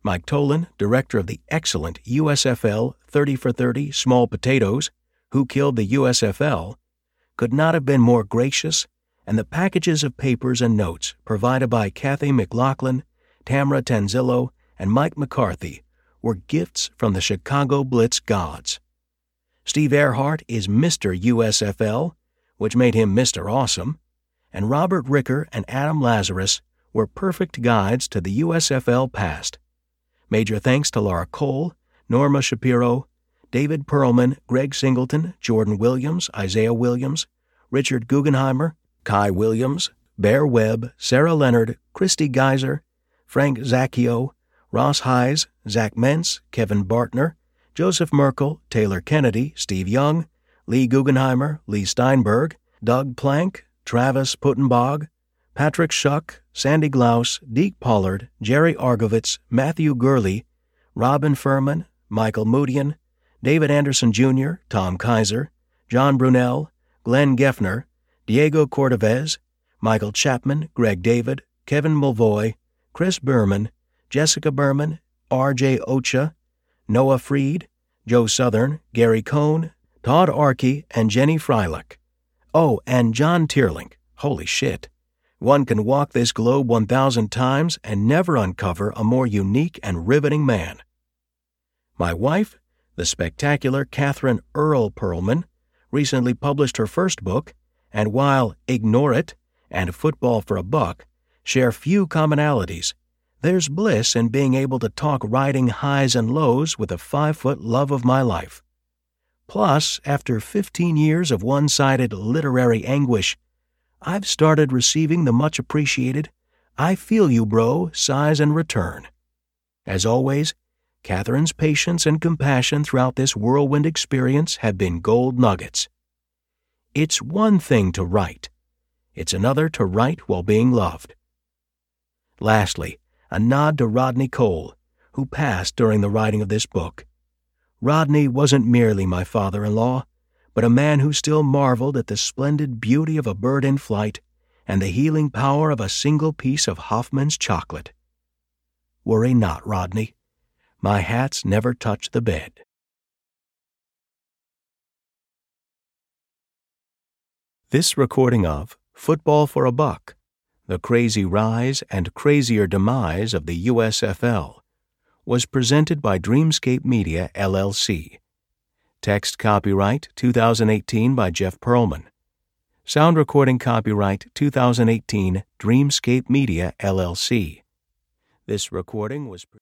Mike Tolan, director of the excellent USFL 30 for 30 Small Potatoes, Who Killed the USFL, could not have been more gracious, and the packages of papers and notes provided by Kathy McLaughlin, Tamara Tanzillo, and Mike McCarthy were gifts from the Chicago Blitz gods. Steve Earhart is Mr. USFL, which made him Mr. Awesome, and Robert Ricker and Adam Lazarus were perfect guides to the USFL past. Major thanks to Laura Cole, Norma Shapiro, David Perlman, Greg Singleton, Jordan Williams, Isaiah Williams, Richard Guggenheimer, Kai Williams, Bear Webb, Sarah Leonard, Christy Geiser, Frank Zacchio, Ross Hayes, Zach Mentz, Kevin Bartner, Joseph Merkel, Taylor Kennedy, Steve Young, Lee Guggenheimer, Lee Steinberg, Doug Plank, Travis Puttenbog, Patrick Schuck, Sandy Glaus, Deke Pollard, Jerry Argovitz, Matthew Gurley, Robin Furman, Michael Moodian, David Anderson Jr., Tom Kaiser, John Brunel, Glenn Geffner, Diego Cordovez, Michael Chapman, Greg David, Kevin Mulvoy, Chris Berman, Jessica Berman, R.J. Ocha, Noah Freed, Joe Southern, Gary Cohn, Todd Arkey, and Jenny Freilich. Oh, and John Tierlink. Holy shit. One can walk this globe 1,000 times and never uncover a more unique and riveting man. My wife, the spectacular Catherine Earl Perlman, recently published her first book, and while Ignore It and Football for a Buck share few commonalities, there's bliss in being able to talk riding highs and lows with a 5-foot love of my life. Plus, after 15 years of one-sided literary anguish, I've started receiving the much-appreciated "I feel you, bro" sighs in return. As always, Catherine's patience and compassion throughout this whirlwind experience have been gold nuggets. It's one thing to write. It's another to write while being loved. Lastly, a nod to Rodney Cole, who passed during the writing of this book. Rodney wasn't merely my father-in-law, but a man who still marveled at the splendid beauty of a bird in flight and the healing power of a single piece of Hoffman's chocolate. Worry not, Rodney. My hats never touch the bed. This recording of Football for a Buck, The Crazy Rise and Crazier Demise of the USFL, was presented by Dreamscape Media, LLC. Text copyright 2018 by Jeff Perlman. Sound recording copyright 2018 Dreamscape Media, LLC. This recording was